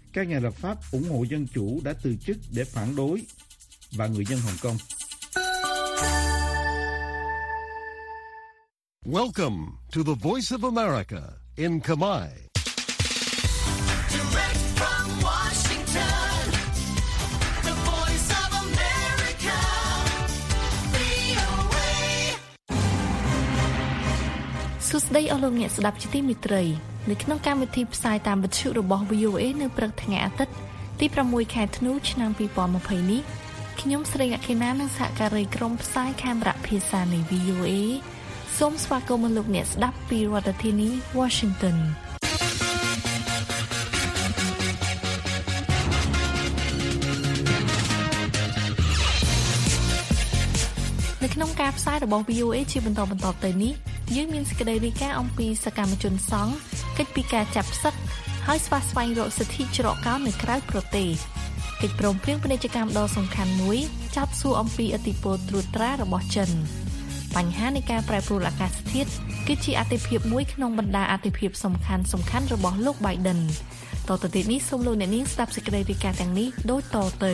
các nhà lập pháp ủng hộ dân chủ đã từ chức để phản đối và người dân Hồng Kông. Welcome to the Voice of America in Khmer. Direct from Washington, the Voice of America, VOA. សួស្តីអស់លោកអ្នកស្ដាប់ជាទីមេត្រីនៅក្នុងកម្មវិធីផ្សាយតាមវិទ្យុរបស់ VOA នៅព្រឹកថ្ងៃអាទិត្យទី6ខែធ្នូឆ្នាំ 2020 នេះខ្ញុំស្រីអខេណានិងសហការីក្រុមផ្សាយខេមរៈភាសានៃ VOA សូមស្វាគមន៍លោកអ្នកស្ដាប់ពីរដ្ឋធានី Washington នៅក្នុងការផ្សាយរបស់ VOA ជាបន្តទៅនេះយើងមានសេចក្តីរាយការណ៍អំពីសកម្មជនសង្ឃកិច្ចពីការចាប់ផ្សឹកហើយស្វះស្វែងរកសិទ្ធិច្រកកោននៅក្រៅប្រទេសកិច្ចព្រមព្រៀងពាណិជ្ជកម្មដ៏សំខាន់មួយចោទសួរអំពីឥទ្ធិពលត្រួតត្រារបស់ចិនបញ្ហានៃការប្រែប្រួលអាកាសធាតុគឺជាអាទិភាពមួយក្នុងបរ្យាអាទិភាពសំខាន់របស់លោក Biden តទៅទៀតនេះសូមលោកអ្នកនាងស្ដាប់សេចក្តីរាយការណ៍ទាំងនេះដូចតទៅ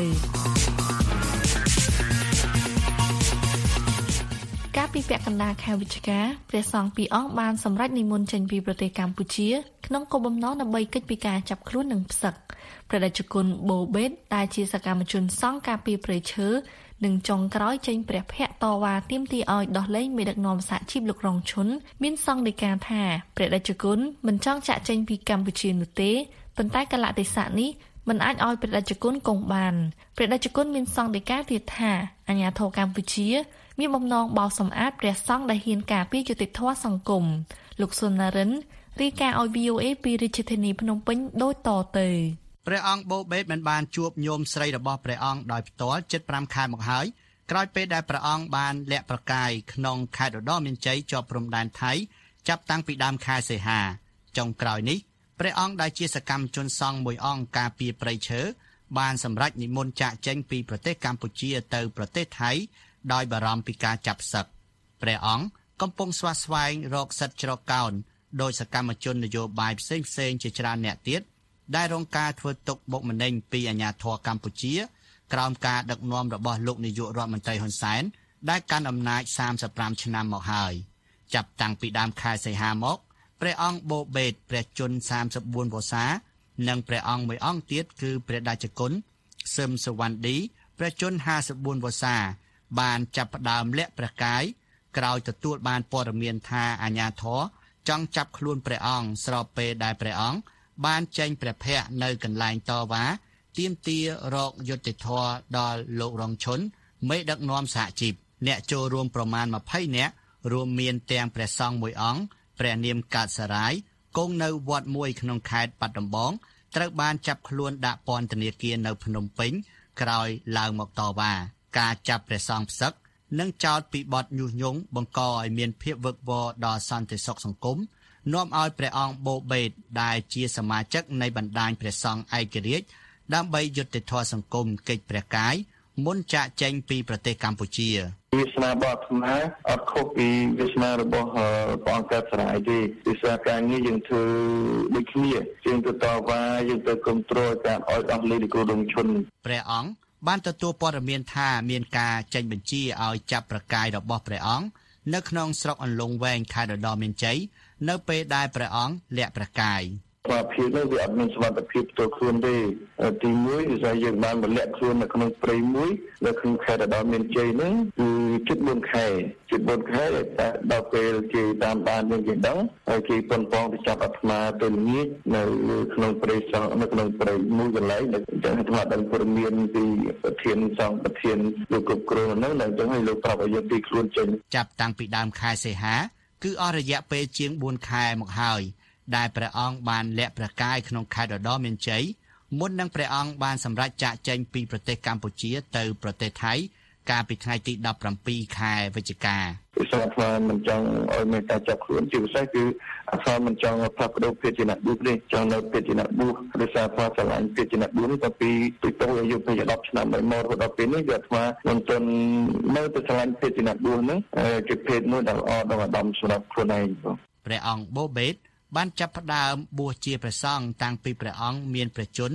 កាលពីពាក់កណ្ដាលខែវិច្ឆិកាព្រះសង្ឃពីរអង្គបានសម្រេចនិមន្តចេញពីប្រទេសកម្ពុជាក្នុងគោលបំណងដើម្បីកិច្ចពីការចាប់ខ្លួននិងផ្សឹកព្រះតេជគុណបូបេតដែលជាសកម្មជនសង្ឃការពារព្រៃឈើនិងចុងក្រោយចេញព្រះភ័ក្ត្រតវ៉ាទាមទារឲ្យដោះលែងមេដឹកនាំសហជីពលោករងឈុនមានសង្ឃដីកាថាព្រះតេជគុណមិនចង់ចាក់ចេញពីកម្ពុជានោះទេប៉ុន្តែកលៈទេសៈនេះមិនអាចឲ្យព្រះតេជគុណគង់បានព្រះតេជគុណមានសង្ឃដីកាទៀតថាអាជ្ញាធរកម្ពុជាមានបំណងបោសសម្អាតព្រះសង្ឃដែលហ៊ានការពារយុត្តិធម៌សង្គមលោកសុនណារិនរាយការណ៍ឲ្យ VOA ពីរាជធានីភ្នំពេញដូចតទៅព្រះអង្គបូបេតបានជួបញោមស្រីរបស់ព្រះអង្គដោយផ្ទាល់ជិត5ខែមកហើយក្រោយពេលដែលព្រះអង្គបានលាក់ប្រកាយក្នុងខេត្តឧត្តរមានជ័យជាប់ព្រំដែនថៃចាប់តាំងពីដើមខែសីហាចុងក្រោយនេះព្រះអង្គដែលជាសកម្មជនសង្ឃមួយអង្គការពារព្រៃឈើបានសម្រេចនិមន្តចាកចេញពីប្រទេសកម្ពុជាទៅប្រទេសថៃដោយបារម្ភពីការចាប់ផ្សឹកព្រះអង្គកំពុងស្វះស្វែងរកសិទ្ធិច្រកកោនដោយសកម្មជននយោបាយផ្សេងជាច្រើនអ្នកទៀតដែលរងការធ្វើទុកបុកម្នេញពីអាជ្ញាធរកម្ពុជាក្រោមការដឹកនាំរបស់លោកនាយករដ្ឋមន្ត្រីហ៊ុនសែនដែលកាន់អំណាច35ឆ្នាំមកហើយចាប់តាំងពីដើមខែសីហាមកព្រះអង្គបូបេតព្រះជន្ម34វស្សានិងព្រះអង្គមួយអង្គទៀតគឺព្រះតេជគុណសឹមសវណ្ឌីព្រះជន្ម54វស្សាបានចាប់ផ្ដើមលាក់ព្រះកាយក្រោយទទួលបានព័ត៌មានថាអាជ្ញាធរចង់ចាប់ខ្លួនព្រះអង្គស្របពេលដែលព្រះអង្គបានចេញព្រះភ័ក្ត្រនៅកន្លែងតវ៉ាទាមទាររកយុត្តិធម៌ដល់លោករងឈុនមេដឹកនាំសហជីពអ្នកចូលរួមប្រមាណ20នាក់រួមមានទាំងព្រះសង្ឃមួយអង្គព្រះនាមកើតសរាយគង់នៅវត្តមួយក្នុងខេត្តបាត់ដំបងត្រូវបានចាប់ខ្លួនដាក់ពន្ធនាគារនៅភ្នំពេញក្រោយឡើងមកតវ៉ាការចាប់ព្រះសង្ឃផ្សឹកនិងចោទពីបទញុះញង់បង្កឲ្យមានភាពវឹកវរដល់សន្តិសុខសង្គមនាំឲ្យព្រះអង្គបូបេតដែលជាសមាជិកនៃបណ្ដាញព្រះសង្ឃឯករាជ្យដើម្បីយុត្តិធម៌សង្គមកិច្ចព្រះកាយមុនចាកចេញពីប្រទេសកម្ពុជាវាសនារបស់អាត្មាអត់ខុសពីវាសនារបស់ព្រះអង្គកើតសរាយទេវិសាការងារយើងធ្វើដូចគ្នាយើងទៅតវ៉ាយើងទៅគ្រប់គ្រងការឲ្យដោះលែងលោកគ្រូដុំឈុនព្រះអង្គបានទទួលព័ត៌មានថាមានការចេញបញ្ជាឲ្យចាប់ប្រកាយរបស់ព្រះអង្គនៅក្នុងស្រុកអន្លង់វែងខេត្តឧត្តរមានជ័យនៅពេលដែលព្រះអង្គលាក់ព្រះកាយស្ថានភាពនេះវាអត់មានសុវត្ថិភាពផ្ទាល់ខ្លួនទេទីមួយគឺថាយើងបានមកលាក់ខ្លួននៅក្នុងព្រៃមួយនៅក្នុងខេត្តឧត្តរមានជ័យហ្នឹងគឺជិត4ខែតែដល់ពេលគេតាមបានយើងគេដឹងហើយគេប៉ុនប៉ងទៅចាប់អាត្មាទៅល្ងាចនៅក្នុងព្រៃសង្ឃនៅក្នុងព្រៃមួយកន្លែងដែលចឹងអាត្មាដឹងព័ត៌មានពីប្រធានសង្ឃប្រធានលោកគ្រប់គ្រងហ្នឹងដល់ចឹងឲ្យលោកប្រាប់ឲ្យយើងទីខ្លួនចេញចាប់តាំងពីដើមខែសីហាគឺអស់រយៈពេលជាង4ខែមកហើយដែលព្រះអង្គបានលាក់ព្រះកាយក្នុងខេត្តឧត្តរមានជ័យមុននឹងព្រះអង្គបានសម្រេចចាកចេញពីប្រទេសកម្ពុជាទៅប្រទេសថៃកាលពីថ្ងៃទី17ខែវិច្ឆិកាវិសាស្ត្រមិនចង់ឲ្យមានការចាប់ខ្លួនជាពិសេសគឺអាសាមិនចង់ផ្លាស់ប្ដូរពាក្យជាអ្នកប៊ូនេះចង់នៅពាក្យជាអ្នកប៊ូដោយសារថាឆ្លាញ់ពាក្យជាអ្នកប៊ូនេះតែពីតូចអាយុពេល10ឆ្នាំមកដល់ពេលនេះវាអាត្មាមិនទាន់នៅទៅឆ្លាញ់ពាក្យជាអ្នកប៊ូហ្នឹងជាភេទមួយដែលល្អដល់អាដាមសម្រាប់ខ្លួនឯងព្រះអង្គបូបេតបានចាប់ផ្ដើមបួសជាព្រះសង្ឃតាំងពីព្រះអង្គមានព្រះជន្ម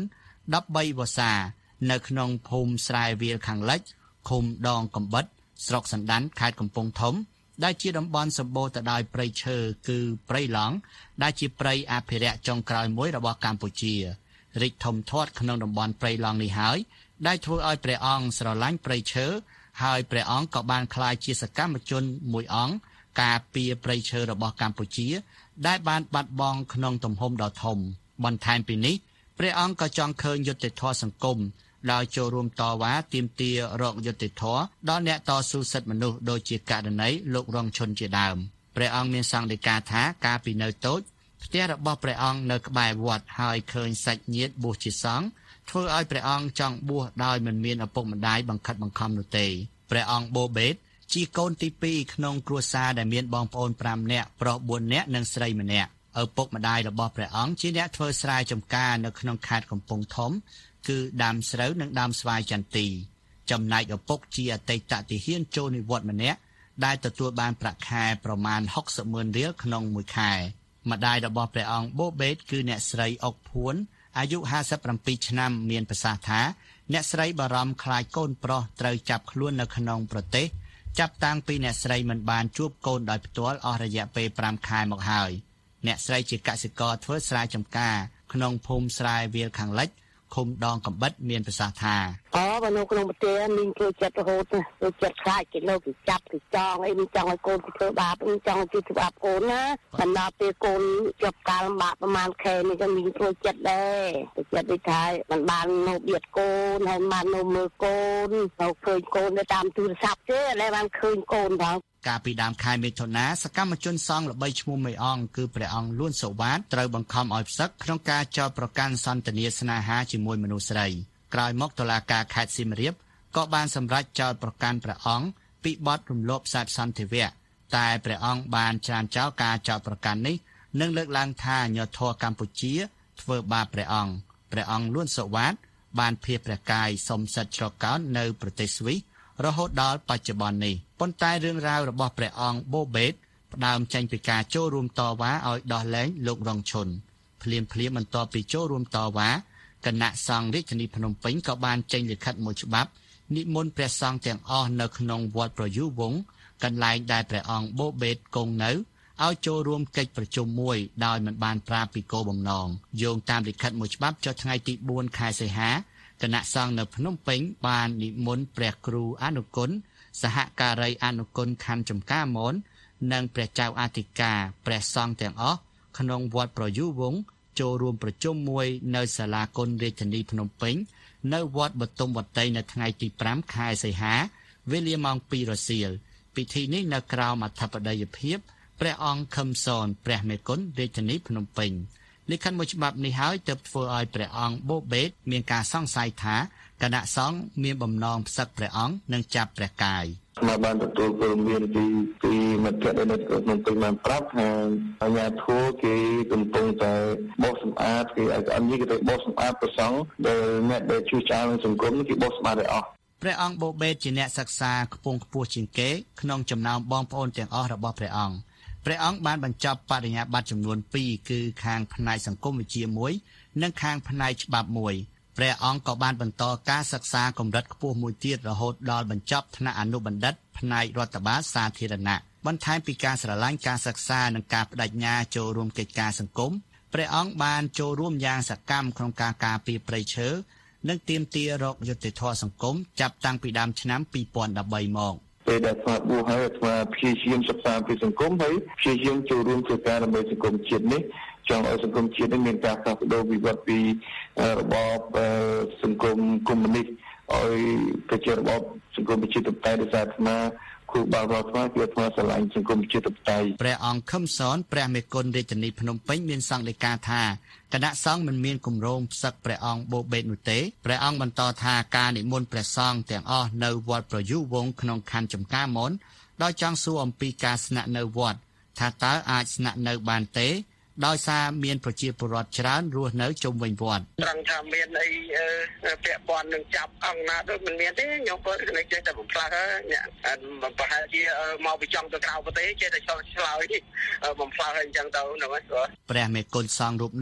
13 វស្សានៅក្នុងភូមិស្រែវាលខាងលិចឃុំដងកំបិតស្រុកសណ្ដានខេត្តកំពង់ធំដែលជាតំបន់សម្បូរទៅដោយព្រៃឈើគឺព្រៃឡង់ដែលជាព្រៃអភិរក្សចុងក្រោយមួយរបស់កម្ពុជារីកធំធាត់ក្នុងតំបន់ព្រៃឡង់នេះហើយដែលធ្វើឲ្យព្រះអង្គស្រឡាញ់ព្រៃឈើហើយព្រះអង្គក៏បានក្លាយជាសកម្មជនមួយអង្គការពារព្រៃឈើរបស់កម្ពុជាដែលបានបាត់បង់ក្នុងទំហំដ៏ធំបន្ថែមពីនេះព្រះអង្គក៏ចង់ឃើញយុត្តិធម៌សង្គមដោយចូលរួមតវ៉ាទាមទាររកយុត្តិធម៌ដល់អ្នកតស៊ូសិទ្ធិមនុស្សដូចជាករណីលោករងឈុនជាដើមព្រះអង្គមានសង្កេតការថាកាលពីនៅតូចផ្ទះរបស់ព្រះអង្គនៅក្បែរវត្តហើយឃើញសាច់ញាតិបួសជាសង្ឃធ្វើឲ្យព្រះអង្គចង់បួសដោយមិនមានឪពុកម្ដាយបង្ខិតបង្ខំនោះទេព្រះអង្គបូបេតជាកូនទី2ក្នុងគ្រួសារដែលមានបងប្អូន5នាក់ប្រុស4នាក់និងស្រី1នាក់ឪពុកម្ដាយរបស់ព្រះអង្គជាអ្នកធ្វើស្រែចម្ការនៅក្នុងខេត្តកំពង់ធំគឺដើមស្រូវនិងដើមស្វាយចន្ទីចំណែកឪពុកជាអតីតទាហានចូលនិវត្តន៍ម្នាក់ដែលទទួលបានប្រាក់ខែប្រមាណ 60,000 រៀលក្នុងមួយខែម្ដាយរបស់ព្រះអង្គបូបេតគឺអ្នកស្រីអុកភួនអាយុ57ឆ្នាំមានប្រសាសន៍ថាអ្នកស្រីបារម្ភខ្លាចកូនប្រុសត្រូវចាប់ខ្លួននៅក្នុងប្រទេសចាប់តាំងពីអ្នកស្រីមិនបានជួបកូនដោយផ្ទាល់អស់រយៈពេល5ខែមកហើយអ្នកស្រីជាកសិករធ្វើស្រែចម្ការក្នុងភូមិស្រែវាលខាងលិចឃុំដងកំបិតមានប្រសាសន៍ថាបើនៅក្នុងប្រទេសមានគេចិត្តរហូតទៅចិត្តខ្លាចគេលោកគេចាប់គេចងអីមិនចង់ឲ្យកូនគេធ្វើបាបចង់ជួយធ្វើបាបកូនណាបណ្ដាពេលកូនជាប់ការលំបាកប្រហែលខែនេះក៏មានធ្វើចិត្តដែរទៅចិត្តដូចថាមិនបាននៅបៀតកូនហើយបាននៅមើលកូនទៅឃើញកូនតាមទូរស័ព្ទទេឥឡូវបានឃើញកូនផងកាលពីដើមខែមិថុនាសកម្មជនសង្ឃល្បីឈ្មោះមេអង្គគឺព្រះអង្គលួនសុវត្ថិត្រូវបង្ខំឲ្យផ្សឹកក្នុងការចោទប្រកាន់សន្ទនាស្នេហាជាមួយមនុស្សស្រីក្រោយមកតុលាការខេត្តសៀមរាបក៏បានសម្រេចចោទប្រកាន់ព្រះអង្គពីបទរំលោភសេពសន្តិវៈតែព្រះអង្គបានច្រានចោលការចោទប្រកាន់នេះនិងលើកឡើងថាអាញាធរកម្ពុជាធ្វើបាបព្រះអង្គលួនសុវត្ថិបានភៀសព្រះកាយសុំសិទ្ធិជ្រកកោននៅប្រទេសស្វីសរហូតដល់បច្ចុប្បន្ននេះប៉ុន្តែរឿងរ៉ាវរបស់ព្រះអង្គបូបេតផ្ដើមចេញពីការចូលរួមតវ៉ាឲ្យដោះលែងលោករងឈុនភ្លាមបន្ទាប់ពីចូលរួមតវ៉ាគណៈសង្ឃរាជធានីភ្នំពេញក៏បានចេញលិខិតមួយច្បាប់និមន្តព្រះសង្ឃទាំងអស់នៅក្នុងវត្តប្រយុវង្សកន្លែងដែលព្រះអង្គបូបេតគង់នៅឲ្យចូលរួមកិច្ចប្រជុំមួយដោយមិនបានប្រាប់ពីគោលបំណងយោងតាមលិខិតមួយច្បាប់ចុះថ្ងៃទី4ខែសីហាគណៈសង្ឃនៅភ្នំពេញបាននិមន្តព្រះគ្រូអនុគុណសហការីអនុគុណខណ្ឌចំការមននិងព្រះចៅអធិការព្រះសង្ឃទាំងអស់ក្នុងវត្តប្រយុវង្សចូលរួមប្រជុំមួយនៅសាលាគុណរាជធានីភ្នំពេញនៅវត្តបទុមវតីនៅថ្ងៃទី5ខែសីហាវេលាម៉ោង 2 រសៀលពិធីនេះនៅក្រោមអធិបតីភាពព្រះអង្គខឹមសនព្រះមេគុណរាជធានីភ្នំពេញលិខិតមួយច្បាប់នេះហើយទើបធ្វើឲ្យព្រះអង្គបូបេតមានការសង្ស័យថាគណៈសង្ឃមានបំណងផ្សឹកព្រះអង្គនិងចាប់ព្រះកាយមកបានទទួលព័ត៌មានពីមិត្តភក្តិនៅក្នុងពេញបានប្រាប់ថាអាជ្ញាធរគេកំពុងតែបោសសម្អាតគេឲ្យអញ្ញគេទៅបោសសម្អាតប្រសង់ដែលអ្នកដែលជួយឆ្អាលនឹងសង្គមគេបោសសម្អាតឲ្យអស់ព្រះអង្គបូបេតជាអ្នកសិក្សាខ្ពង់ខ្ពស់ជាងគេក្នុងចំណោមបងប្អូនទាំងអស់របស់ព្រះអង្គបានបញ្ចប់បរិញ្ញាបត្រចំនួន2គឺខាងផ្នែកសង្គមវិទ្យា1និងខាងផ្នែកច្បាប់1ព្រះអង្គក៏បានបន្តការសិក្សាកម្រិតខ្ពស់មួយទៀតរហូតដល់បញ្ចប់ថ្នាក់អនុបណ្ឌិតផ្នែករដ្ឋបាលសាធារណៈបន្ថែមពីការស្រឡាញ់ការសិក្សានិងការបដិញ្ញាចូលរួមកិច្ចការសង្គមព្រះអង្គបានចូលរួមយ៉ាងសកម្មក្នុងការការពារព្រៃឈើនិងទាមទាររកយុត្តិធម៌សង្គមចាប់តាំងពីដើមឆ្នាំ2013មកពេលដែលស្មាបួសហើយស្មាព្យាយាមសិក្សាពីសង្គមហើយព្យាយាមចូលរួមធ្វើការដើម្បីសង្គមជាតិនេះចង់ឲ្យសង្គមជាតិនេះមានការផ្លាស់ប្ដូរវិវត្តពីរបបសង្គមកុម្មុយនីសឲ្យទៅជារបបសង្គមប្រជាធិបតេយ្យដែលអាត្មាគូបាល់រដ្ឋខ្មែរគឺអាត្មាស្រឡាញ់សង្គមប្រជាធិបតេយ្យព្រះអង្គខឹមសនព្រះមេគុណរាជធានីភ្នំពេញមានសង្កេតការថាគណៈសង្ឃមិនមានគម្រោងផ្សឹកព្រះអង្គបូបេតនោះទេព្រះអង្គបន្តថាការនិមន្តព្រះសង្ឃទាំងអស់នៅវត្តប្រយុវង្សក្នុងខណ្ឌចំការមនដោយចង់សួរអំពីការស្នាក់នៅវត្តថាតើអាចស្នាក់នៅបានទេដោយសារមានប្រជាពលរដ្ឋច្រើនរស់នៅជុំវិញវត្តត្រង់ថាមានអីពាក់ព័ន្ធនឹងចាប់អង្គណាដូចមិនមានទេខ្ញុំក៏នឹងចេះតែបំផ្លាស់អ្នកប្រហែលជាមកពីចង់ទៅក្រៅប្រទេសចេះតែឆ្លើយបំផ្លាស់ហើយអញ្ចឹងទៅហ្នឹងហើយព្រះមេគុណសង្ឃរូបនោះ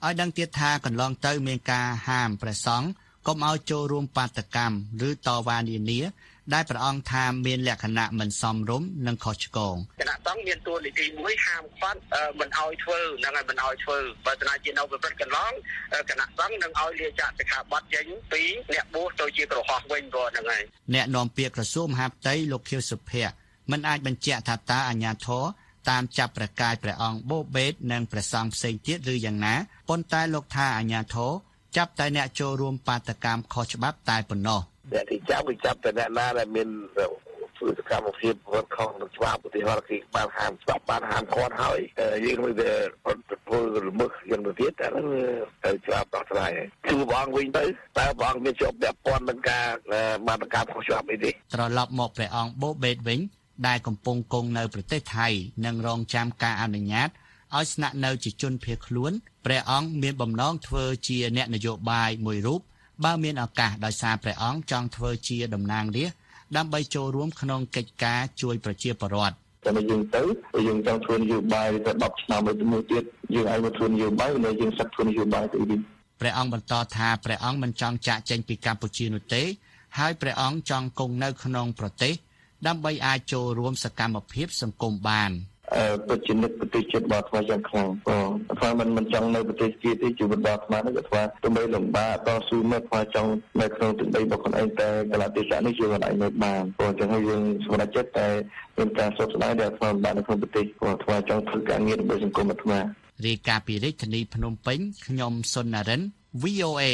ឲ្យដឹងទៀតថាកន្លងទៅមានការហាមព្រះសង្ឃកុំឲ្យចូលរួមបាតកម្មឬតវ៉ានានាដែលព្រះអង្គថាមានលក្ខណៈមិនសមរម្យនិងខុសឆ្គងគណៈសង្ឃមានតួនាទីមួយហាមឃាត់មិនឲ្យធ្វើហ្នឹងហើយមិនឲ្យធ្វើបើស្នាជានៅប្រព្រឹត្តកន្លងគណៈសង្ឃនឹងឲ្យលាចាកសិក្ខាបទចេញពីអ្នកបួសទៅជាក្រហមវិញព្រោះហ្នឹងហើយអ្នកនាំពាក្យក្រសួងមហាផ្ទៃលោកខៀវសុភ័ក្រមិនអាចបញ្ជាក់ថាតើអាជ្ញាធរតាមចាប់ព្រះកាយព្រះអង្គបូបេតនិងព្រះសង្ឃផ្សេងទៀតឬយ៉ាងណាប៉ុន្តែលោកថាអាជ្ញាធរចាប់តែអ្នកចូលរួមបាតកម្មខុសច្បាប់តែប៉ុណ្ណោះអ្នកទីចាប់តែអ្នកណាដែលមានធ្វើសកម្មភាពវត្តខុសនឹងច្បាប់ឧទាហរណ៍គេបានហាមច្បាប់បានហាមឃាត់ហើយយើងមិនទៅធ្វើល្មើសយ៉ាងទៅទៀតតែនឹងច្បាប់ដោះស្រាយគឺព្រះអង្គវិញទៅតែព្រះអង្គមានជាប់ពាក់ព័ន្ធនឹងការបាតកម្មខុសច្បាប់អីទេត្រឡប់មកព្រះអង្គបូបេតវិញដែលកំពុងគង់នៅប្រទេសថៃនិងរងចាំការអនុញ្ញាតឲ្យស្នាក់នៅជាជនភៀសខ្លួនព្រះអង្គមានបំណងធ្វើជាអ្នកនយោបាយមួយរូបបើមានឱកាសដោយសារព្រះអង្គចង់ធ្វើជាតំណាងរាស្ត្រដើម្បីចូលរួមក្នុងកិច្ចការជួយប្រជាពលរដ្ឋតែយើងទៅយើងចង់ធ្វើនយោបាយទៅ10ឆ្នាំមួយទៀតយើងឲ្យមកធ្វើនយោបាយនៅយើងសិក្សាធ្វើនយោបាយទៅវិញព្រះអង្គបន្តថាព្រះអង្គមិនចង់ចាកចេញពីកម្ពុជានោះទេហើយព្រះអង្គចង់គង់នៅក្នុងប្រទេសដើម្បីអាចចូលរួមសកម្មភាពសង្គមបានពិតជានឹកប្រទេសជាតិរបស់អាត្មាយ៉ាងខ្លាំងអាត្មាមិនចង់នៅប្រទេសជាតិទេជីវិតរបស់អាត្មានេះអាត្មាទោះបីលំបាកតស៊ូមកអាត្មាចង់នៅក្នុងទឹកដីរបស់ខ្លួនឯងតែកលៈទេសៈនេះយើងអាចនៅបានព្រោះអញ្ចឹងយើងសម្រេចចិត្តតែមានការសោកស្ដាយដែលអាត្មាបាននៅក្នុងប្រទេសព្រោះអាត្មាចង់ធ្វើការងារដើម្បីសង្គមអាត្មារាយការណ៍ពីរាជធានីភ្នំពេញខ្ញុំសុននរិន VOA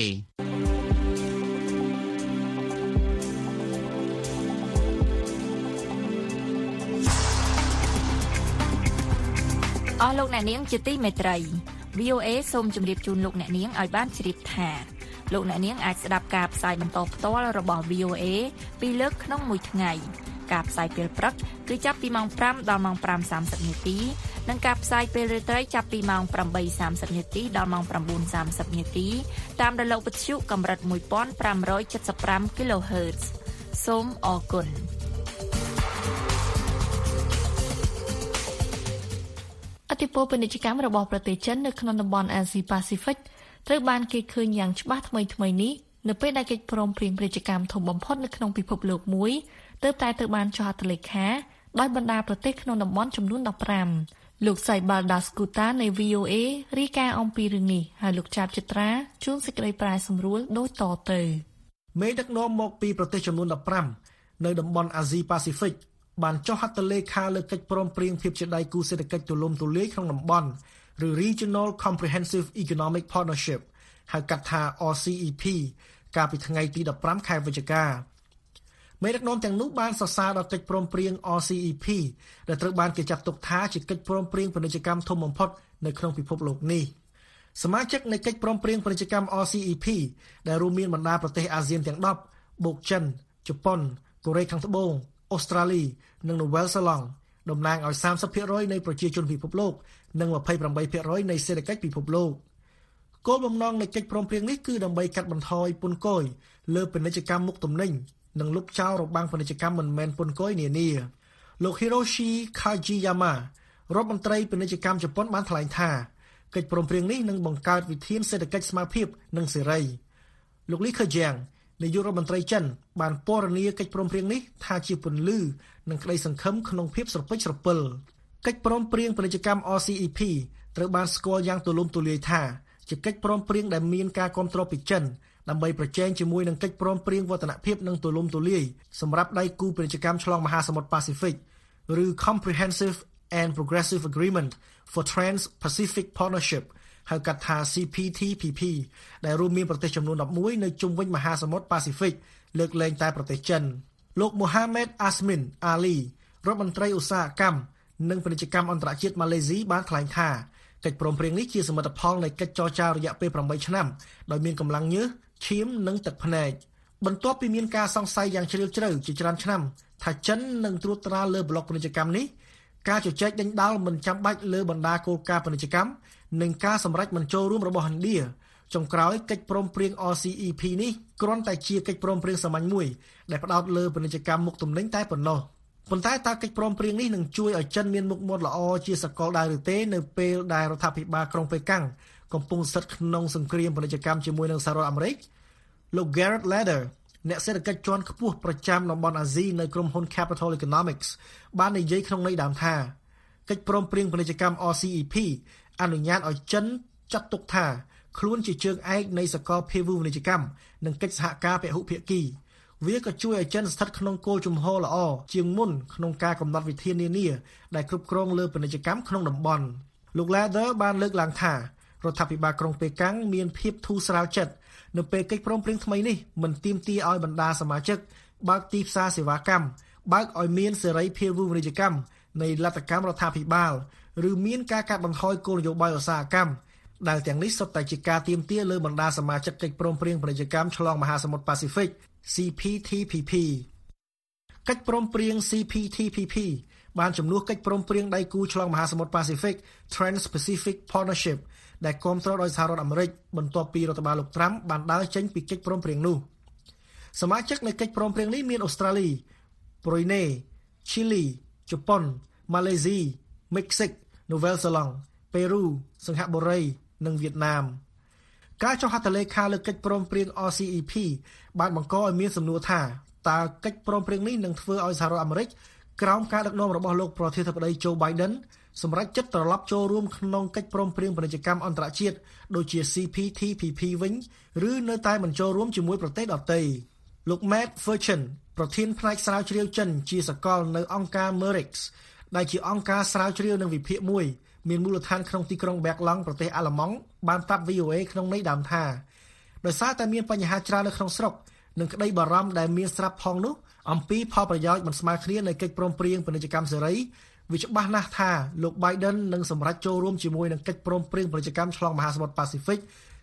អស់លោកអ្នកនាងជាទីមេត្រី VOA សូមជម្រាបជូនលោកអ្នកនាងឲ្យបានជ្រាបថាលោកអ្នកនាងអាចស្ដាប់ការផ្សាយបន្តផ្ទាល់របស់ VOA ពីរលើកក្នុងមួយថ្ងៃការផ្សាយពេលព្រឹកគឺចាប់ពីម៉ោង 5 ដល់ម៉ោង 5:30 នាទីនិងការផ្សាយពេលរាត្រីចាប់ពីម៉ោង 8:30 នាទីដល់ម៉ោង 9:30 នាទីតាមរលកវិទ្យុកម្រិត 1575 kHz សូមអរគុណអធិបតេយ្យពាណិជ្ជកម្មរបស់ប្រទេសចិននៅក្នុងតំបន់អាស៊ីប៉ាស៊ីហ្វិកត្រូវបានគេឃើញយ៉ាងច្បាស់ថ្មីនេះនៅពេលដែលកិច្ចព្រមព្រៀងពាណិជ្ជកម្មធំបំផុតនៅក្នុងពិភពលោកមួយទើបតែត្រូវបានចុះហត្ថលេខាដោយបណ្ដាប្រទេសក្នុងតំបន់ចំនួន15លោកសៃបាល់ដាស្គូតានៃ VOA រាយការណ៍អំពីរឿងនេះហើយលោកចាប់ចិត្រាជួនសេចក្តីប្រាយសម្រួលដូចតទៅមេដឹកនាំមកពីប្រទេសចំនួន15នៅតំបន់អាស៊ីប៉ាស៊ីហ្វិកបានចុះហត្ថលេខាលើកិច្ចព្រមព្រៀងភាពជាដៃគូសេដ្ឋកិច្ចទូលំទូលាយក្នុងតំបន់ឬ Regional Comprehensive Economic Partnership ហៅកាត់ថា RCEP កាលពីថ្ងៃទី15ខែវិច្ឆិកាមេដឹកនាំទាំងនោះបានសរសើរដល់កិច្ចព្រមព្រៀង RCEP ដែលត្រូវបានគេចាត់ទុកថាជាកិច្ចព្រមព្រៀងពាណិជ្ជកម្មធំបំផុតនៅក្នុងពិភពលោកនេះសមាជិកនៃកិច្ចព្រមព្រៀងពាណិជ្ជកម្ម RCEP ដែលរួមមានបណ្ដាប្រទេសអាស៊ានទាំង10បូកចិនជប៉ុនកូរ៉េខាងត្បូងអូស្ត្រាលីនិងនូវែលសេឡង់តំណាងឲ្យ 30% នៃប្រជាជនពិភពលោកនិង 28% នៃសេដ្ឋកិច្ចពិភពលោកគោលបំណងនៃកិច្ចព្រមព្រៀងនេះគឺដើម្បីកាត់បន្ថយពន្ធគយលើពាណិជ្ជកម្មមុខទំនិញនិងលុបចោលរបាំងពាណិជ្ជកម្មមិនមែនពន្ធគយនានាលោក Hiroshi Kajiyama រដ្ឋមន្ត្រីពាណិជ្ជកម្មជប៉ុនបានថ្លែងថាកិច្ចព្រមព្រៀងនេះនឹងបង្កើតវិធានសេដ្ឋកិច្ចស្មើភាពនិងសេរីលោក Li Keqiangនាយករដ្ឋមន្ត្រីចិនបានពណ៌នាកិច្ចព្រមព្រៀងនេះថាជាពន្លឺនិងក្តីសង្ឃឹមក្នុងភាពស្រពេចស្រពិលកិច្ចព្រមព្រៀងពាណិជ្ជកម្ម RCEP ត្រូវបានស្គាល់យ៉ាងទូលំទូលាយថាជាកិច្ចព្រមព្រៀងដែលមានការគាំទ្រពីចិនដើម្បីប្រជែងជាមួយនឹងកិច្ចព្រមព្រៀងវឌ្ឍនភាពនិងទូលំទូលាយសម្រាប់ដៃគូពាណិជ្ជកម្មឆ្លងមហាសមុទ្រប៉ាស៊ីហ្វិកឬ Comprehensive and Progressive Agreement for Trans-Pacific Partnership ហៅកាត់ថា CPTPP ដែលរួមមានប្រទេសចំនួន11នៅជុំវិញមហាសមុទ្រប៉ាស៊ីហ្វិកលើកលែងតែប្រទេសចិនលោក Mohamed Asmin Ali រដ្ឋមន្ត្រីឧស្សាហកម្មនិងពាណិជ្ជកម្មអន្តរជាតិម៉ាឡេស៊ីបានថ្លែងថាកិច្ចព្រមព្រៀងនេះជាសមិទ្ធផលនៃកិច្ចចរចារយៈពេល8ឆ្នាំដោយមានកម្លាំងញើសឈាមនិងទឹកភ្នែកបន្ទាប់ពីមានការសង្ស័យយ៉ាងជ្រាលជ្រៅជាច្រើនឆ្នាំថាចិននឹងត្រួតត្រាលើប្លុកពាណិជ្ជកម្មនេះការជជែកដេញដោលមិនចាំបាច់លើបណ្ដាគោលការណ៍ពាណិជ្ជកម្មនិងការសម្រេចមិនចូលរួមរបស់ឥណ្ឌាចុងក្រោយកិច្ចព្រមព្រៀង RCEP នេះគ្រាន់តែជាកិច្ចព្រមព្រៀងសាមញ្ញមួយដែលផ្ដោតលើពាណិជ្ជកម្មមុខទំនិញតែប៉ុណ្ណោះប៉ុន្តែតើកិច្ចព្រមព្រៀងនេះនឹងជួយឲ្យចិនមានមុខមាត់ល្អជាសកលដែរឬទេនៅពេលដែលរដ្ឋាភិបាលក្រុងប៉េកាំងកំពុងស្ថិតក្នុងសង្គ្រាមពាណិជ្ជកម្មជាមួយនឹងសហរដ្ឋអាមេរិកលោក Garrett Leder អ្នកសេដ្ឋកិច្ចជាន់ខ្ពស់ប្រចាំតំបន់អាស៊ីនៅក្រុមហ៊ុន Capital Economics បាននិយាយក្នុងន័យដើមថាកិច្ចព្រមព្រៀងពាណិជ្ជកម្ម RCEP អនុញ្ញាតឲ្យចិនចាត់ទុកថាខ្លួនជាជើងឯកនៃសកលភាវូបនីយកម្មនិងកិច្ចសហការពហុភាគីវាក៏ជួយឲ្យចិនស្ថិតក្នុងគោលជំហរល្អជាងមុនក្នុងការកំណត់វិធាននានាដែលគ្រប់គ្រងលើពាណិជ្ជកម្មក្នុងតំបន់លោក Leder បានលើកឡើងថារដ្ឋាភិបាលក្រុងប៉េកាំងមានភាពធូរស្រាលចិត្តនៅពេលកិច្ចព្រមព្រៀងថ្មីនេះមិនទាមទារឲ្យបណ្ដាសមាជិកបើកទីផ្សារសេវាកម្មបើកឲ្យមានសេរីភាវូបនីយកម្មនៃលទ្ធកម្មរដ្ឋាភិបាលឬមានការកាត់បន្ថយគោលនយោបាយឧស្សាហកម្មដែលទាំងនេះសុទ្ធតែជាការទាមទារលើបណ្ដាសមាជិកកិច្ចព្រមព្រៀងពាណិជ្ជកម្មឆ្លងមហាសមុទ្រប៉ាស៊ីហ្វិក CPTPP កិច្ចព្រមព្រៀង CPTPP បានជំនួសកិច្ចព្រមព្រៀងដៃគូឆ្លងមហាសមុទ្រប៉ាស៊ីហ្វិក Trans-Pacific Partnership ដែលគាំទ្រដោយសហរដ្ឋអាមេរិកបន្ទាប់ពីរដ្ឋបាលលោកត្រាំបានដើរចេញពីកិច្ចព្រមព្រៀងនោះសមាជិកនៃកិច្ចព្រមព្រៀងនេះមានអូស្ត្រាលី ប្រូយណេ ឈីលី ជប៉ុន ម៉ាឡេស៊ី មិចស៊ិក នូវែលហ្សេឡង់ ប៉េរូ សិង្ហបុរី និងវៀតណាមការចុះហត្ថលេខាលើកិច្ចព្រមព្រៀង RCEP បានបង្កឲ្យមានសំណួរថាតើកិច្ចព្រមព្រៀងនេះនឹងធ្វើឲ្យសហរដ្ឋអាមេរិកក្រោមការដឹកនាំរបស់លោកប្រធានាធិបតី Joe Biden សម្រេចចិត្តត្រឡប់ចូលរួមក្នុងកិច្ចព្រមព្រៀងពាណិជ្ជកម្មអន្តរជាតិដូចជា CPTPP វិញឬនៅតែមិនចូលរួមជាមួយប្រទេសដទៃលោក Matt Furchin ប្រធានផ្នែកស្រាវជ្រាវចិនជាសកលនៅអង្គការ MERIX ដែលជាអង្គការស្រាវជ្រាវនឹងវិភាគមួយមានមូលដ្ឋានក្នុងទីក្រុង Berlin ប្រទេសអាល្លឺម៉ង់បានប្រាប់ VOA ក្នុងន័យដើមថាដោយសារតែមានបញ្ហាច្រើននៅក្នុងស្រុកនិងក្តីបារម្ភដែលមានស្រាប់ផងនោះអំពីផលប្រយោជន៍មិនស្មើគ្នានៃកិច្ចព្រមព្រៀងពាណិជ្ជកម្មសេរីវាច្បាស់ណាស់ថាលោក Biden នឹងសម្រេចចូលរួមជាមួយនឹងកិច្ចព្រមព្រៀងពាណិជ្ជកម្មឆ្លងមហាសមុទ្រប៉ាស៊ីហ្វិក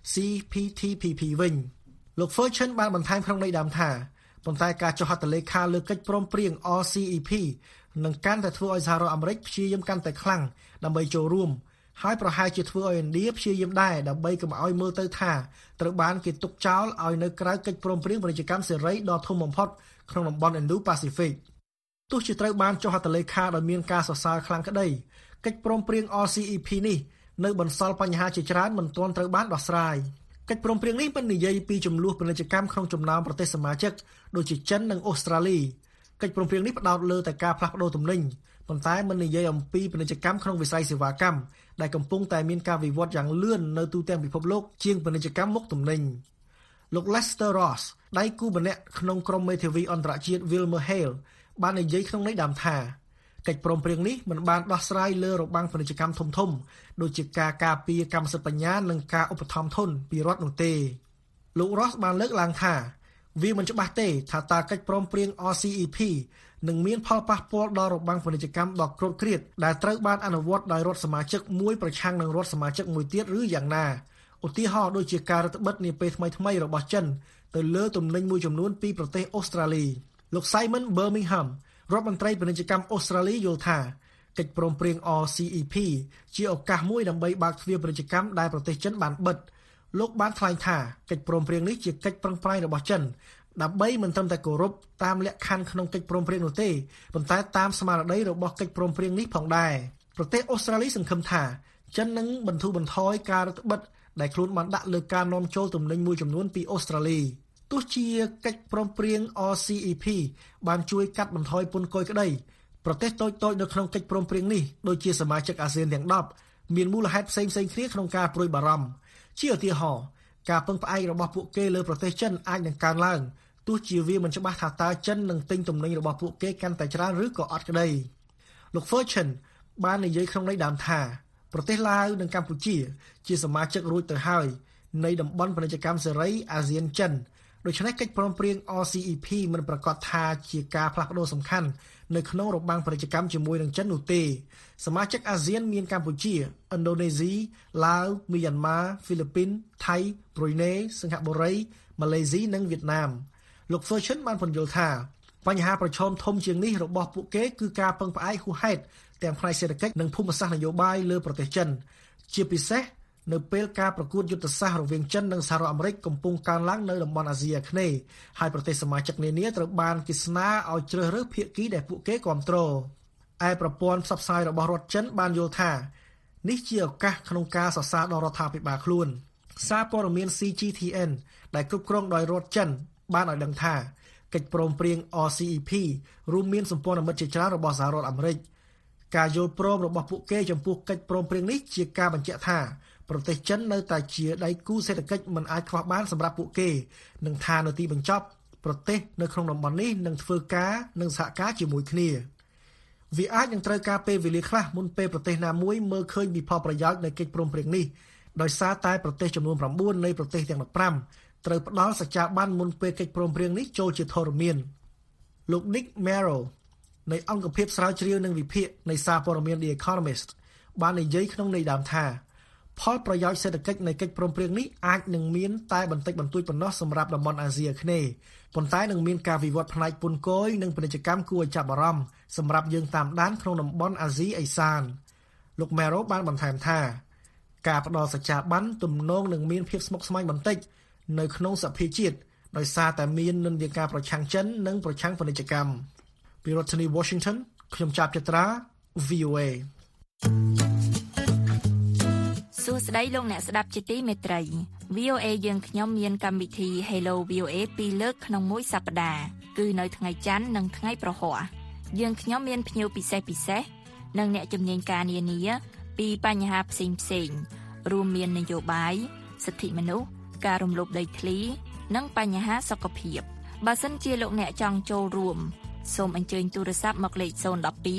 CPTPP វិញលោក Furchin បានបន្ថែមក្នុងន័យដើមថាប៉ុន្តែការចុះហត្ថលេខាលើកិច្ចព្រមព្រៀង RCEP នឹងកាន់តែធ្វើឲ្យសហរដ្ឋអាមេរិកព្យាយាមកាន់តែខ្លាំងដើម្បីចូលរួមហើយប្រហែលជាធ្វើឲ្យឥណ្ឌាព្យាយាមដែរដើម្បីកុំឲ្យមើលទៅថាត្រូវបានគេទុកចោលឲ្យនៅក្រៅកិច្ចព្រមព្រៀងពាណិជ្ជកម្មសេរីដ៏ធំបំផុតក្នុងតំបន់ Indo-Pacific ទោះជាត្រូវបានចុះហត្ថលេខាដោយមានការសរសើរខ្លាំងក្តីកិច្ចព្រមព្រៀង RCEP នេះនៅបន្សល់បញ្ហាជាច្រើនមិនទាន់ត្រូវបានដោះស្រាយកិច្ចព្រមព្រៀងនេះមិននិយាយពីចំនួនពាណិជ្ជកម្មក្នុងចំណោមប្រទេសសមាជិកដូចជាចិននិងអូស្ត្រាលីកិច្ចព្រមព្រៀងនេះផ្ដោតលើតែការផ្លាស់ប្ដូរទំនិញប៉ុន្តែមិននិយាយអំពីពាណិជ្ជកម្មក្នុងវិស័យសេវាកម្មដែលកំពុងតែមានការវិវត្តយ៉ាងលឿននៅទូទាំងពិភពលោកជាងពាណិជ្ជកម្មមុខទំនិញលោក Lester Ross ដៃគូម្នាក់ក្នុងក្រុមមេធាវីអន្តរជាតិ Wilmer Hale បាននិយាយក្នុងន័យដើមថាកិច្ចព្រមព្រៀងនេះមិនបានដោះស្រាយលើរបាំងពាណិជ្ជកម្មធំៗដូចជាការការពារកម្មសិទ្ធិបញ្ញានិងការឧបត្ថម្ភធនពីរដ្ឋនោះទេលោក Ross បានលើកឡើងថាវាមិនច្បាស់ទេថាតើកិច្ចព្រមព្រៀង RCEP នឹងមានផលប៉ះពាល់ដល់របាំងពាណិជ្ជកម្មដ៏គ្រោតគ្រាតដែលត្រូវបានអនុវត្តដោយរដ្ឋសមាជិកមួយប្រឆាំងនឹងរដ្ឋសមាជិកមួយទៀតឬយ៉ាងណាឧទាហរណ៍ដូចជាការរឹតបន្តឹងនាពេលថ្មីៗរបស់ចិនទៅលើទំនិញមួយចំនួនពីប្រទេសអូស្ត្រាលីលោក Simon Birmingham រដ្ឋមន្ត្រីពាណិជ្ជកម្មអូស្ត្រាលីយល់ថាកិច្ចព្រមព្រៀង RCEP ជាឱកាសមួយដើម្បីបើកទ្វារពាណិជ្ជកម្មដែលប្រទេសចិនបានបិទលោកបានថ្លែងថាកិច្ចព្រមព្រៀងនេះជាកិច្ចប្រឹងប្រែងរបស់ចិនដើម្បីមិនត្រឹមតែគោរពតាមលក្ខខណ្ឌក្នុងកិច្ចព្រមព្រៀងនោះទេប៉ុន្តែតាមស្មារតីរបស់កិច្ចព្រមព្រៀងនេះផងដែរប្រទេសអូស្ត្រាលីសង្ឃឹមថាចិននឹងបន្ធូរបន្ថយការរឹតបន្តឹងដែលខ្លួនបានដាក់លើការនាំចូលទំនិញមួយចំនួនពីអូស្ត្រាលីទោះជាកិច្ចព្រមព្រៀង RCEP បានជួយកាត់បន្ថយពន្ធគយក្តីប្រទេសតូចៗនៅក្នុងកិច្ចព្រមព្រៀងនេះដូចជាសមាជិកអាស៊ានទាំង10មានមូលហេតុផ្សេងៗគ្នាក្នុងការព្រួយបារម្ភជាឧទាហរណ៍ការពឹងផ្អែករបស់ពួកគេលើប្រទេសចិនអាចនឹងកើនឡើងទោះជាវាមិនច្បាស់ថាតើចិននឹងទិញទំនិញរបស់ពួកគេកាន់តែច្រើនឬក៏អត់ក្តីលោក Furchin បាននិយាយក្នុងន័យដើមថាប្រទេសឡាវនិងកម្ពុជាជាសមាជិករួចទៅហើយនៃតំបន់ពាណិជ្ជកម្មសេរីអាស៊ានចិនដូច្នេះកិច្ចព្រមព្រៀង RCEP មិនប្រកាសថាជាការផ្លាស់ប្ដូរសំខាន់នៅក្នុងរបាំងពាណិជ្ជកម្មជាមួយនឹងចិននោះទេសមាជិកអាស៊ានមានកម្ពុជាឥណ្ឌូនេស៊ីឡាវមីយ៉ាន់ម៉ាហ្វីលីពីនថៃប្រូយណេសិង្ហបុរីម៉ាឡេស៊ីនិងវៀតណាមលោក Furchin បានពន្យល់ថាបញ្ហាប្រឈមធំជាងនេះរបស់ពួកគេគឺការពឹងផ្អែកហួសហេតុទាំងផ្នែកសេដ្ឋកិច្ចនិងភូមិសាស្ត្រនយោបាយលើប្រទេសចិនជាពិសេសនៅពេលការប្រកួតយុទ្ធសាស្ត្ររវាងចិននិងសហរដ្ឋអាមេរិកកំពុងកើនឡើងនៅតំបន់អាស៊ីអាគ្នេយ៍ហើយប្រទេសសមាជិកនានាត្រូវបានគេស្នើឲ្យជ្រើសរើសភាគីដែលពួកគេគាំទ្រឯប្រព័ន្ធផ្សព្វផ្សាយរបស់រដ្ឋចិនបានយល់ថានេះជាឱកាសក្នុងការសរសើរដល់រដ្ឋាភិបាលខ្លួនសារព័ត៌មាន CGTN ដែលគ្រប់គ្រងដោយរដ្ឋចិនបានឲ្យដឹងថាកិច្ចព្រមព្រៀង RCEP រួមមានសម្ព័ន្ធមិត្តជាច្រើនរបស់សហរដ្ឋអាមេរិកការយល់ព្រមរបស់ពួកគេចំពោះកិច្ចព្រមព្រៀងនេះជាការបញ្ជាក់ថាប្រទេសចិននៅតែជាដៃគូសេដ្ឋកិច្ចមិនអាចខ្វះបានសម្រាប់ពួកគេនិងថានៅទីបញ្ចប់ប្រទេសនៅក្នុងតំបន់នេះនឹងធ្វើការនិងសហការជាមួយគ្នាវាអាចនឹងត្រូវការពេលវេលាខ្លះមុនពេលប្រទេសណាមួយមើលឃើញពីផលប្រយោជន៍នៃកិច្ចព្រមព្រៀងនេះដោយសារតែប្រទេសចំនួន9នៃប្រទេសទាំង15ត្រូវផ្ដល់សច្ចាប័នមុនពេលកិច្ចព្រមព្រៀងនេះចូលជាធរមានលោក Nick Merrill នៃអង្គភាពស្រាវជ្រាវនិងវិភាគនៃសារព័ត៌មាន The Economist បាននិយាយក្នុងន័យដើមថាផលប្រយោជន៍សេដ្ឋកិច្ចនៃកិច្ចព្រមព្រៀងនេះអាចនឹងមានតែបន្តិចបន្តួចប៉ុណ្ណោះសម្រាប់តំបន់អាស៊ីអាគ្នេយ៍ប៉ុន្តែនឹងមានការវិវត្តផ្នែកពន្ធគយនិងពាណិជ្ជកម្មគួរឲ្យចាប់អារម្មណ៍សម្រាប់យើងតាមដានក្នុងតំបន់អាស៊ីអេសានលោក Merrill បានបន្ថែមថាការផ្ដល់សច្ចាប័នទំនងនឹងមានភាពស្មុគស្មាញបន្តិចនៅក្នុងសភាជាតិដោយសារតែមាននិន្នាការប្រឆាំងចិននិងប្រឆាំងពាណិជ្ជកម្មពីរដ្ឋធានី Washington ខ្ញុំចាប់ចត្រា VOA សួស្តីលោកអ្នកស្ដាប់ជាទីមេត្រី VOA យើងខ្ញុំមានកម្មវិធី Hello VOA ពីរលើកក្នុងមួយសប្តាហ៍គឺនៅថ្ងៃច័ន្ទនិងថ្ងៃប្រហ័សយើងខ្ញុំមានភ្ញៀវពិសេសនិងអ្នកជំនាញការនានាពីបញ្ហាផ្សេងរួមមាននយោបាយសិទ្ធិមនុស្សការរំលោភដីធ្លីនិងបញ្ហាសុខភាពបើសិនជាលោកអ្នកចង់ចូលរួមសូមអញ្ជើញទូរស័ព្ទមកលេខ012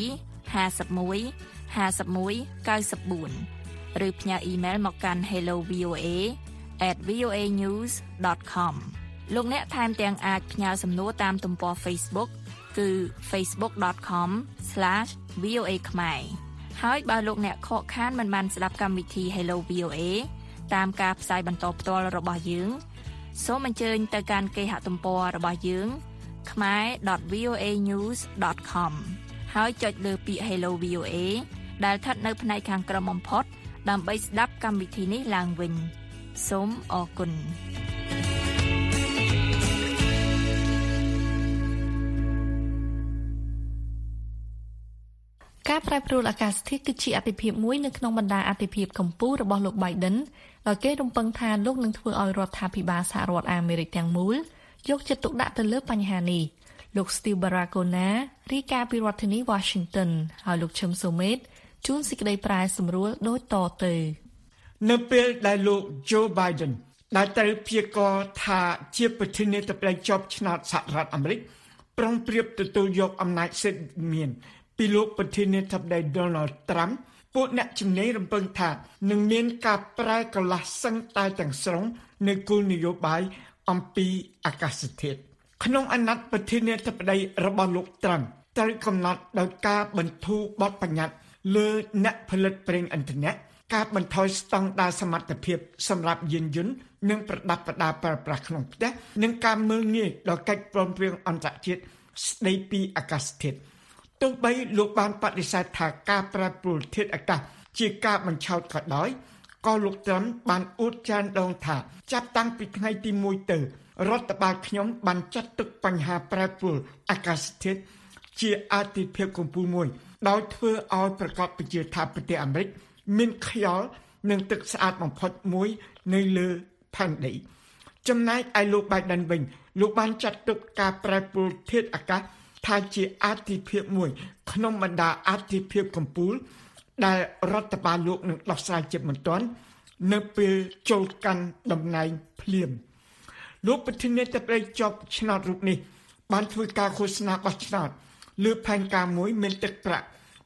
51 51 94 ឬផ្ញើអ៊ីមែលមកកាន់ hellovoa@voanews.com លោកអ្នកថែមទាំងអាចផ្ញើសំណួរតាមទំព័រ Facebook គឺ facebook.com/voa ខ្មែរហើយបើលោកអ្នកខកខានមិនបានស្ដាប់កម្មវិធី Hello VOA តាមការផ្សាយបន្តផ្ទាល់របស់យើងសូមអញ្ជើញទៅកាន់គេហទំព័ររបស់យើង khmer.voanews.com ហើយចុចលើពាក្យ Hello VOA ដែលស្ថិតនៅផ្នែកខាងក្រោមបំផុតដើម្បីស្ដាប់កម្មវិធីនេះឡើងវិញសូមអរគុណការប្រែប្រួលអាកាសធាតុគឺជាអាទិភាពមួយនៅក្នុងបណ្ដាអាទិភាពកម្ពុជារបស់លោក Biden ដោយគេរំពឹងថាលោកនឹងធ្វើឲ្យរដ្ឋាភិបាលសហរដ្ឋអាមេរិកទាំងមូលយកចិត្តទុកដាក់ទៅលើបញ្ហានេះលោក Steve Baragona រាយការណ៍ពីរដ្ឋធានី Washington ហើយលោកឈឹមសូមេតជួនសេចក្តីប្រែសម្រួលដូចតទៅនៅពេលដែលលោក Joe Biden ដែលត្រូវព្យាករណ៍ថាជាប្រធានាធិបតីជាប់ឆ្នោតសហរដ្ឋអាមេរិកប្រុងប្រៀបទទួលយកអំណាចសិទ្ធិមានពីលោកប្រធានាធិបតី Donald Trump ពួកអ្នកជំនាញរំពឹងថានឹងមានការប្រែកន្លះសឹងតែទាំងស្រុងនៃគោលនយោបាយអំពីអាកាសធាតុក្នុងអាណត្តិប្រធានាធិបតីរបស់លោក Trump ត្រូវកំណត់ដោយការបន្ធូរបទបញ្ញត្តិលើអ្នកផលិតប្រេងឥន្ធនៈការបន្ថយស្តង់ដារសមត្ថភាពសម្រាប់យានយន្តនិងប្រដាប់ប្រដាប្រើប្រាស់ក្នុងផ្ទះនិងការមើលងាយដល់កិច្ចព្រមព្រៀងអន្តរជាតិស្តីពីអាកាសធាតុទោះបីលោកបានបដិសេធថាការប្រែប្រួលធាតុអាកាសជាការបញ្ឆោតក៏ដោយក៏លោក Trump បានអួតចានដងថាចាប់តាំងពីថ្ងៃទី1ទៅរដ្ឋបាលខ្ញុំបានចាត់ទុកបញ្ហាប្រែប្រួលអាកាសធាតុជាអាទិភាពកំពូលមួយដោយធ្វើឲ្យប្រកបប្រជាថាប្រទេសអាមេរិកមានខ្យល់និងទឹកស្អាតបំផុតមួយនៅលើផែនដីចំណែកឯលោក Biden វិញលោកបានចាត់ទុកការប្រែប្រួលធាតុអាកាសថាជាអាទិភាពមួយក្នុងបណ្ដាអាទិភាពកំពូលដែលរដ្ឋបាលលោកនឹងដោះស្រាយជាបន្ទាន់នៅពេលចូលកាន់តំណែងភ្លាមលោកប្រធានាធិបតីជាប់ឆ្នោតរូបនេះបានធ្វើការឃោសនាបោះឆ្នោតលើផែនការមួយមានទឹកប្រាក់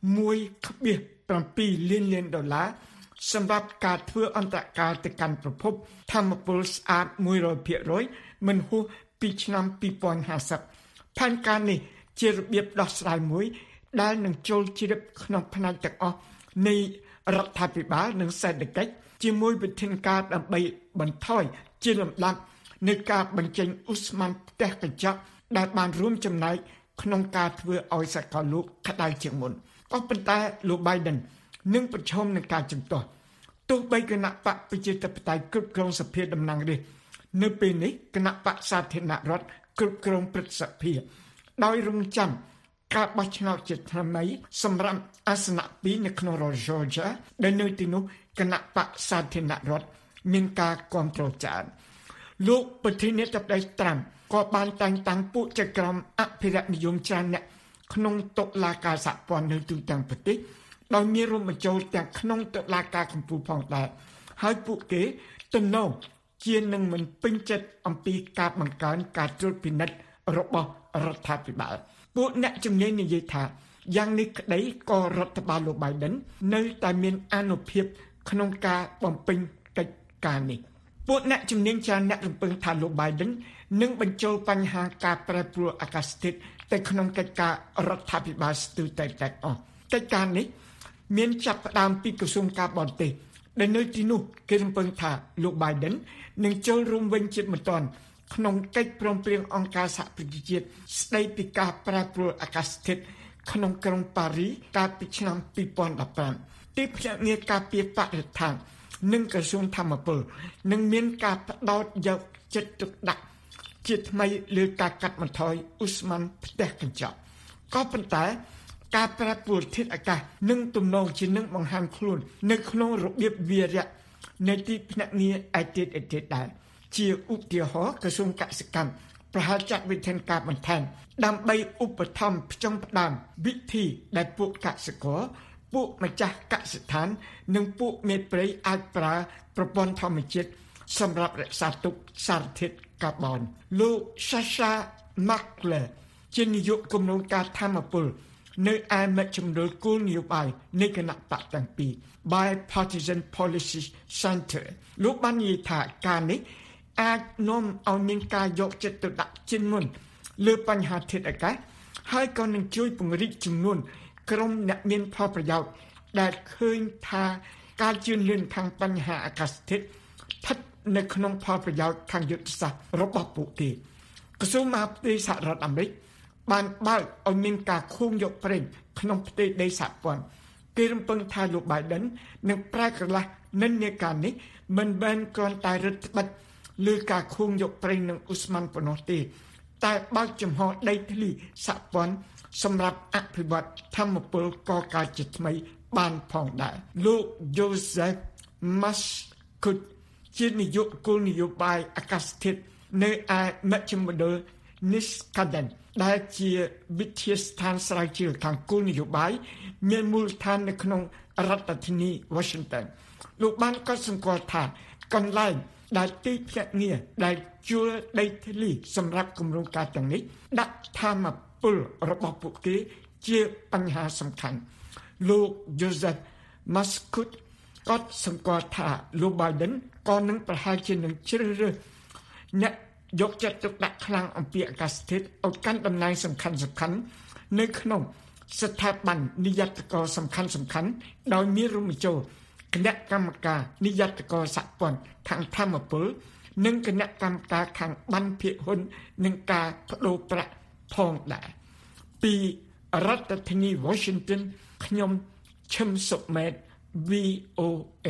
1.7 លានដុល្លារសម្រាប់ការធ្វើអន្តរការទៅកាន់ប្រភពថាមពលស្អាត 100% មិនហួសពីឆ្នាំ2050ផែនការនេះជារបៀបដោះស្រាយមួយដែលនឹងចូលជ្រាបក្នុងផ្នែកទាំងអស់នៃរដ្ឋាភិបាលនិងសេដ្ឋកិច្ចជាមួយវិធានការដើម្បីបន្ថយជាលំដាប់នៃការបញ្ចេញឧស្ម័នផ្ទះកញ្ចក់ដែលបានរួមចំណែកក្នុងការធ្វើឲ្យសកលលោកក្តៅជាងមុនក៏ប៉ុន្តែលោក Biden នឹងប្រឈមនឹងការជំទាស់ទោះបីគណៈបកប្រជាធិបតេយ្យគ្រប់គ្រងសភាតំណាងរាស្ត្រនៅពេលនេះគណៈបកសាធារណរដ្ឋគ្រប់គ្រងព្រឹទ្ធសភាដោយរងចាំការបោះឆ្នោតជាថ្មីសម្រាប់អាសនៈ2នៅក្នុងរដ្ឋ Georgia ដែលនៅទីនោះគណៈបក្សសាធារណរដ្ឋមានការគាំទ្រច្រើនលោកប្រធានាធិបតីត្រាំក៏បានតែងតាំងពួកចក្រមអភិរក្សនិយមច្រើនអ្នកក្នុងតុលាការសហព័ន្ធនៅទូទាំងប្រទេសដោយមានរួមបញ្ចូលទាំងក្នុងតុលាការកំពូលផងដែរហើយពួកគេទំនងជានឹងមិនពេញចិត្តអំពីការបង្កើនការត្រួតពិនិត្យរបស់រដ្ឋាភិបាលពួកអ្នកជំនាញនិយាយថាយ៉ាងនេះក្តីក៏រដ្ឋបាលលោក Biden នៅតែមានអានុភាពក្នុងការបំពេញកិច្ចការនេះពួកអ្នកជំនាញច្រើនអ្នករំពឹងថាលោក Biden នឹងបញ្ចូលបញ្ហាការប្រែប្រួលអាកាសធាតុទៅក្នុងកិច្ចការរដ្ឋាភិបាលស្ទើរតែទាំងអស់កិច្ចការនេះមានចាប់ផ្ដើមពីក្រសួងការបរទេសដែលនៅទីនោះគេរំពឹងថាលោក Biden នឹងចូលរួមវិញជាបន្ទាន់ក្នុងកិច្ចព្រមព្រៀងអង្គការសហប្រជាជាតិស្ដីពីការប្រែប្រួលអាកាសធាតុក្នុងក្រុងប៉ារីសកាលពីឆ្នាំ2015ទីភ្នាក់ងារការពារបរិស្ថាននិងក្រសួងធម្មពលនឹងមានការផ្ដោតយកចិត្តទុកដាក់ជាថ្មីលើការកាត់បន្ថយឧស្ម័នផ្ទះកញ្ចក់ក៏ប៉ុន្តែការប្រែប្រួលធាតុអាកាសនឹងទំនងជានឹងបង្ហាញខ្លួននៅក្នុងរបៀបវារៈនៃទីភ្នាក់ងារឯទៀតដែរជាឧទាហរណ៍ក្រសួងកសិកម្មប្រហែលចាត់វិធានការបន្ថែមដើម្បីឧបត្ថម្ភផ្ចង់ផ្ដើមវិធីដែលពួកកសិករពួកម្ចាស់កសិដ្ឋាននិងពួកមេព្រៃអាចប្រើប្រព័ន្ធធម្មជាតិសម្រាប់រក្សាទុកសារធាតុកាបូនលោក Sasha Makler ជានាយកគម្រោងការធម្មពលនៅឯមជ្ឈមណ្ឌលគោលនយោបាយនៃគណៈបកទាំងពីរ Bipartisan Policy Center លោកបាននិយាយថាការនេះអាចនាំឲ្យមានការយកចិត្តទុកដាក់ជាងមុនលើបញ្ហាធាតុអាកាសហើយក៏នឹងជួយពង្រីកចំនួនក្រុមអ្នកមានផលប្រយោជន៍ដែលឃើញថាការជឿនលឿនខាងបញ្ហាអាកាសធាតុស្ថិតនៅក្នុងផលប្រយោជន៍ខាងយុទ្ធសាស្ត្ររបស់ពួកគេក្រសួងមហាផ្ទៃសហរដ្ឋអាមេរិកបានបើកឲ្យមានការខូងយកប្រេងក្នុងផ្ទៃដីសហព័ន្ធគេរំពឹងថាលោក Biden នឹងប្រែក្លាស់និន្នាការនេះមិនមែនគ្រាន់តែរឹតបន្តឹងលើការខូងយកប្រេងនិងឧស្ម័នប៉ុណ្ណោះទេតែបើកចំហដីធ្លីសហព័ន្ធសម្រាប់អភិវឌ្ឍធម្មពលកកើតជាថ្មីបានផងដែរលោក Joseph Muscut ជានាយកគោលនយោបាយអាកាសធាតុនៅឯមជ្ឈមណ្ឌល Niskaden ដែលជាវិទ្យាស្ថានស្រាវជ្រាវខាងគោលនយោបាយមានមូលដ្ឋាននៅក្នុងរដ្ឋធានី Washington លោកបានកត់សម្គាល់ថាកន្លែងដែលទីភ្នាក់ងារដែលជួលដីធ្លីសម្រាប់គម្រោងការទាំងនេះដាក់ធម្មពលរបស់ពួកគេជាបញ្ហាសំខាន់លោក Joseph Muscut ក៏សម្គាល់ថាលោក Biden ក៏នឹងប្រហែលជានឹងជ្រើសរើសអ្នកយកចិត្តទុកដាក់ខ្លាំងអំពីអាកាសធាតុឲ្យកាន់តំណែងសំខាន់ៗនៅក្នុងស្ថាប័ននិយត្តករសំខាន់ៗដោយមានរួមបញ្ចូលគណៈកម្មការនិយត្តករសហព័ន្ធខាងធម្មពលនិងគណៈកម្មការខាងប័ណ្ណភាគហ៊ុននិងការបដូរប្រាក់ផងដែរពីរដ្ឋធានី Washington ខ្ញុំឈឹមសុមេត VOA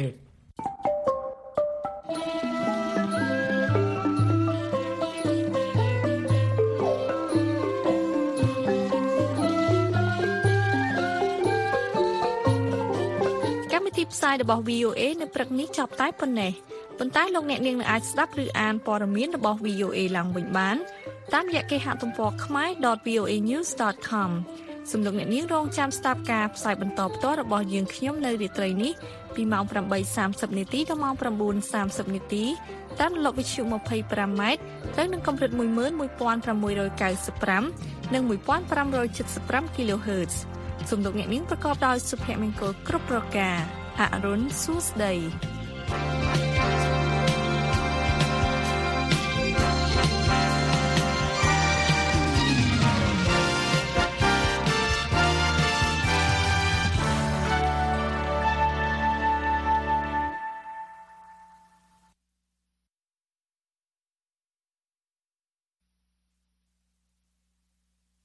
ផ្សាយរបស់ VOA នៅព្រឹកនេះចប់តែប៉ុណ្ណេះប៉ុន្តែលោកអ្នកនាងនឹងអាចស្ដាប់ឬអានព័ត៌មានរបស់ VOA ឡើងវិញបានតាមរយៈគេហទំព័រ khmer.voanews.com សូមលោកអ្នកនាងរងចាំស្ដាប់ការផ្សាយបន្តផ្ទាល់របស់យើងខ្ញុំនៅរាត្រីនេះពីម៉ោង 8:30 នាទីដល់ម៉ោង 9:30 នាទីតាមរលកវិទ្យុ 25m ត្រូវនឹងកម្រិត 11695 និង 1575 kHz សូមលោកអ្នកនាងប្រកបដោយសុភមង្គលគ្រប់ប្រការអរុនសួស្ដី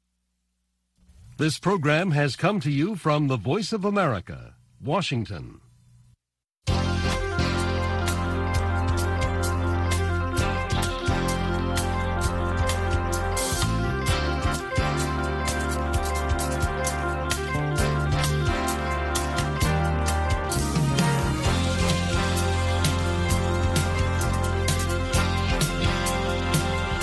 This program has come to you from the Voice of America, Washington.